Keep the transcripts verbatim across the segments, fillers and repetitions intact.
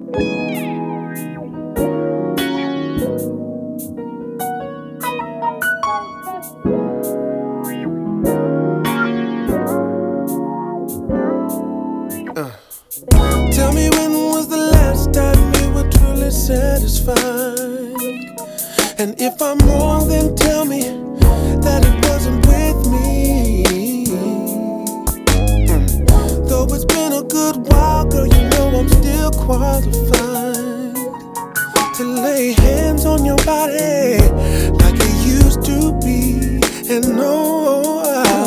Uh. Tell me, when was the last time you were truly satisfied? And if I'm wrong, then tell me that it wasn't with me. mm. Though it's been a good while, girl, you know I'm still qualified to lay hands on your body like it used to be. And no,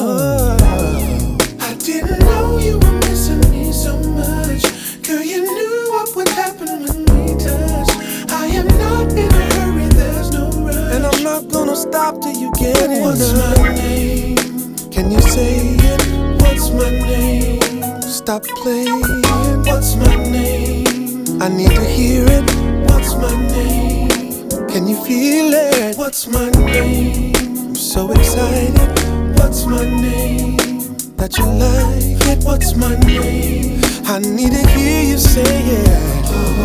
I didn't know you were missing me so much. Girl, you knew what would happen when we touch. I am not in a hurry, there's no rush, and I'm not gonna stop till you get it. What's my name? Can you say it? What's my name? Stop playing. What's my name? I need to hear it. What's my name? Can you feel it? What's my name? I'm so excited. What's my name? That you like it. What's my name? I need to hear you say it.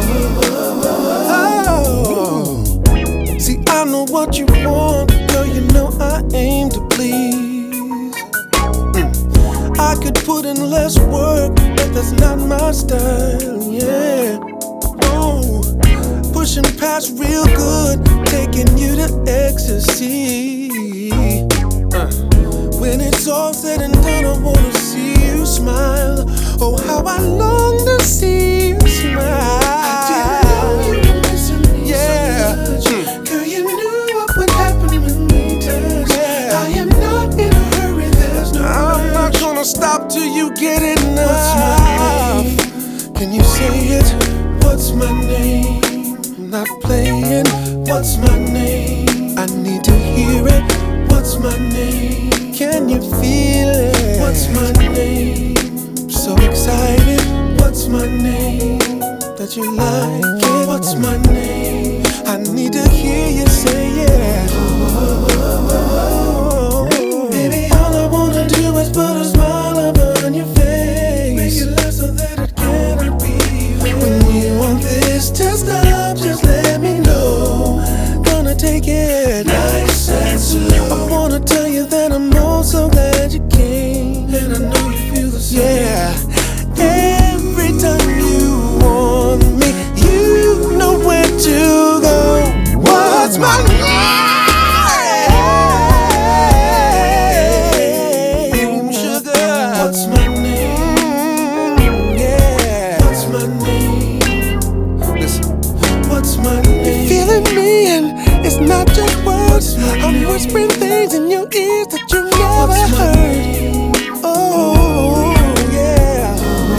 Oh, see, I know what you want, girl. You know I aim to please. mm. I could put in less work, but that's not my style. Yeah. Oh, pushing past real good, taking you to ecstasy. Uh. When it's all said and done, I wanna see you smile. Oh, how I long to see you smile. I didn't know you were missing me yeah. so much. Mm. Girl, you knew what would happen when we touch. Yeah. I am not in a hurry, there's no I'm rush. Not gonna stop till you get enough. What's my name? Can you say it? What's my name? I'm not playing. What's my name? I need to hear it. What's my name? Can you feel it? What's my name? I'm so excited. What's my name? That you like it. What's my name? I need to hear you say it. Oh, baby, all I wanna do is put a smile upon your face. Make it last so that it cannot be erased. When you want this to stop, just let me know. Gonna take it nice and slow. I wanna tell you that I'm so glad you came, and I know you feel the same. Yeah, every time you want me, you know where to go. What's my name? Sugar. What's my name? Yeah. What's my name? Listen. What's my name? You're feeling me, and it's not just words. I'm whispering things in your ears that you never heard. Oh, yeah.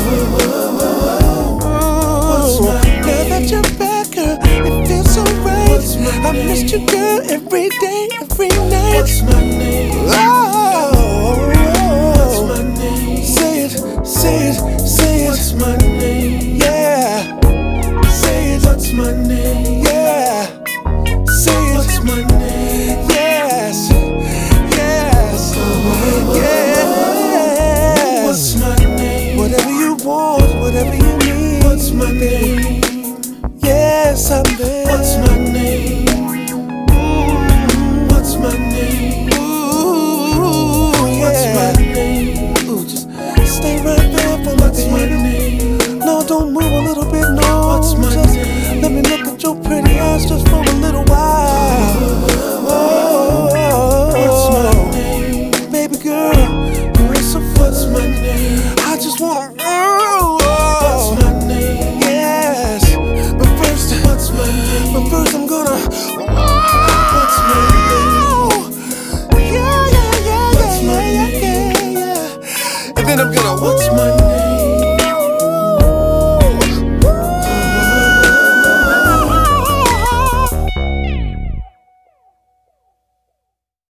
Oh, now that you're back, girl, it feels so right. I missed you, girl, every day, every night. What's my name? Oh, what's my name? Say it, say it, say it. What's my name? Yeah. Say it. What's my name? Yeah. Say it. What's my name? Yes. Yes. Yeah. What's my name? Whatever you want, whatever you need. What's my name? Yes, I'm there. What's my name? Mm, what's my name? Ooh, yeah. What's my name? Ooh, just stay right there for me. What's my name? No, don't move a little bit, no. What's my just name? Let me look at your pretty eyes just for a little while. Oh, what's my name? Baby girl, you're so what's my name? I just wanna oh, what's my name? Yes, but first, what's my name? But first I'm gonna what's my name? Yeah, yeah, yeah, yeah, yeah, yeah, yeah. And then I'm gonna what's my name?